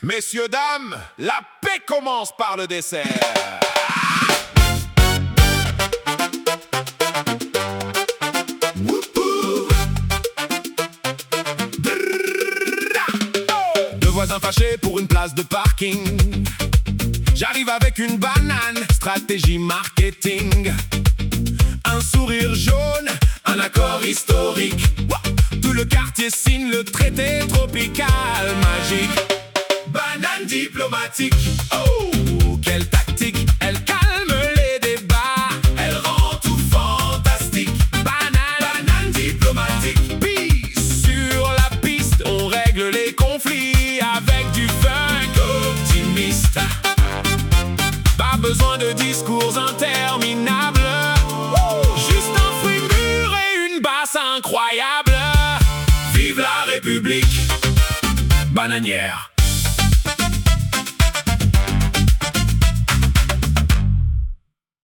Messieurs, dames, la paix commence par le dessert. Deux voisins fâchés pour une place de parking. J'arrive avec une banane, stratégie marketing. Un sourire jaune, un accord historique. Tout le quartier signe le traité tropical magique. Banane diplomatique, oh, quelle tactique. Elle calme les débats, elle rend tout fantastique. Banane diplomatique. Peace sur la piste, on règle les conflits avec du funk optimiste. Pas besoin de discours interminables, juste un fruit mûr et une basse incroyable. Vive la République bananière.